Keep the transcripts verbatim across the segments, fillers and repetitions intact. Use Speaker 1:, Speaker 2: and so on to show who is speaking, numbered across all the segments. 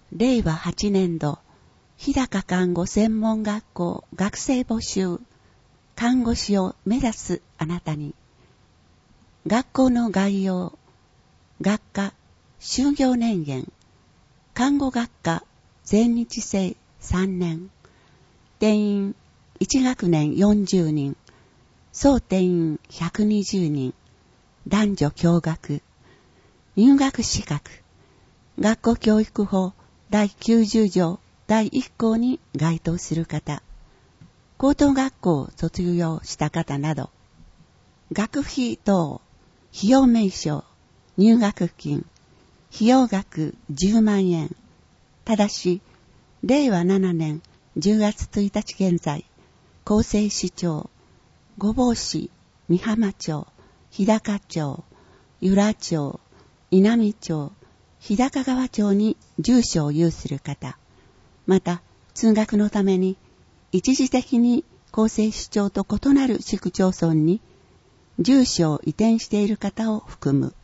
Speaker 1: れいわはちねんど、日高看護専門学校学生募集、看護師を目指すあなたに、学校の概要、学科、就業年限、看護学科全日制さんねん、定員いち学年よんじゅうにん、総定員ひゃくにじゅうにん、男女共学、入学資格、学校教育法だいきゅうじゅうじょうだいいっこうに該当する方、高等学校を卒業した方など、学費等、費用名称、入学金、費用額じゅうまんえん。ただし、れいわななねんじゅうがつついたち現在、厚生市町、御坊市、美浜町、日高町、由良町、稲美町、日高川町に住所を有する方、また通学のために一時的に厚生市町と異なる市区町村に住所を移転している方を含む。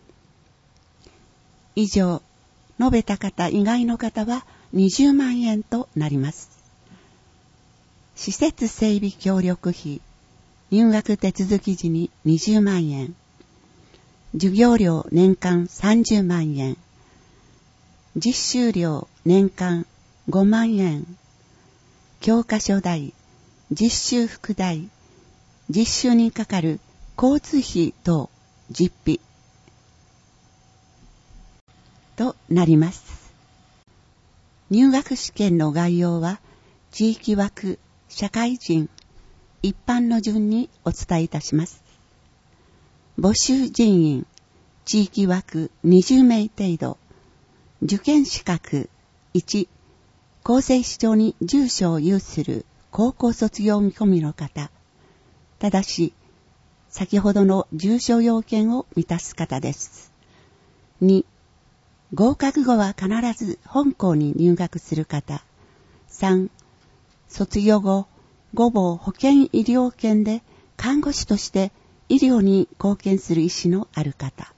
Speaker 1: 以上、述べた方以外の方はにじゅうまんえんとなります。施設整備協力費、入学手続き時ににじゅうまんえん、授業料年間さんじゅうまんえん、実習料年間ごまんえん、教科書代、実習服代、実習にかかる交通費等実費となります。入学試験の概要は地域枠、社会人、一般の順にお伝えいたします。募集人員、地域枠にじゅうめい程度、受験資格いち、厚生市町に住所を有する高校卒業見込みの方、ただし、先ほどの住所要件を満たす方です。に、合格後は必ず本校に入学する方。さん、卒業後、御坊保健医療圏で看護師として医療に貢献する意思のある方。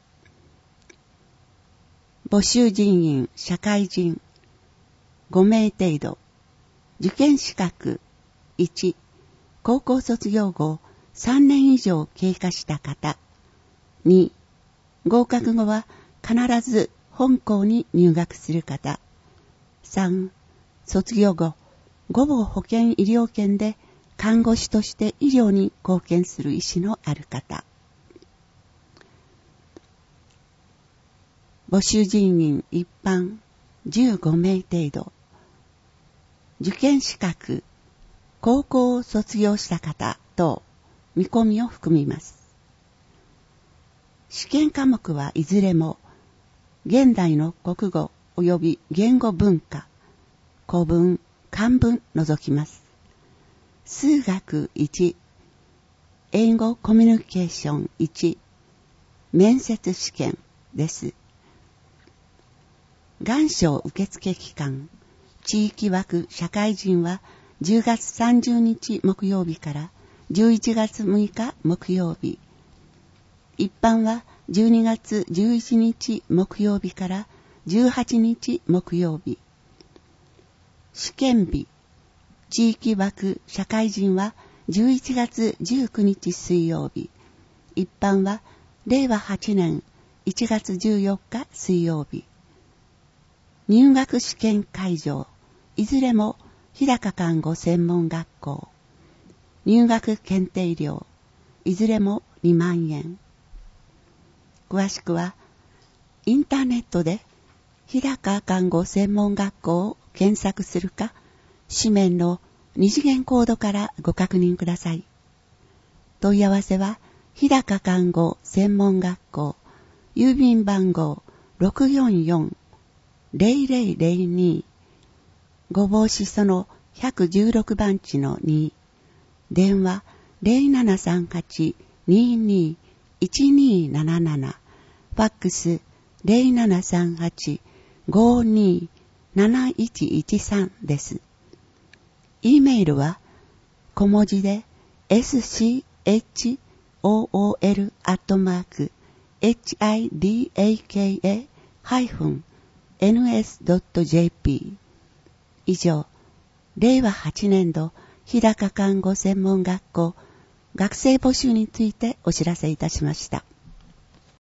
Speaker 1: 募集人員、社会人、ごめい程度。受験資格、いち、高校卒業後さんねん以上経過した方。に、合格後は必ず本校に入学する方。さん、卒業後、御坊保健医療圏で看護師として医療に貢献する意思のある方。募集人員一般じゅうごめい程度。受験資格、高校を卒業した方等見込みを含みます。試験科目はいずれも現代の国語及び言語文化、古文、漢文除きます。数学いち、英語コミュニケーションいち、面接試験です。願書受付期間、地域枠社会人はじゅうがつさんじゅうにち木曜日からじゅういちがつむいか木曜日。一般はじゅうにがつじゅういちにち木曜日からじゅうはちにち木曜日。試験日、地域枠社会人はじゅういちがつじゅうくにち水曜日。一般はれいわはちねんいちがつじゅうよっか水曜日。入学試験会場、いずれも日高看護専門学校。入学検定料、いずれもにまんえん。詳しくは、インターネットで日高看護専門学校を検索するか、紙面の二次元コードからご確認ください。問い合わせは、日高看護専門学校、郵便番号 ろくよんよんのぜろぜろぜろに、御坊市そのひゃくじゅうろくばんちのに、電話 ゼロななさんはち にーにー いちにーなななな、ファックス ゼロななさんはち ごーにー なないちいちさん です。E メールは小文字で エスシーエイチオーオーエル アットマーク エイチアイディーエーケーエー ハイフンエヌエスドットジェーピー。 以上、れいわはちねんど日高看護専門学校学生募集についてお知らせいたしました。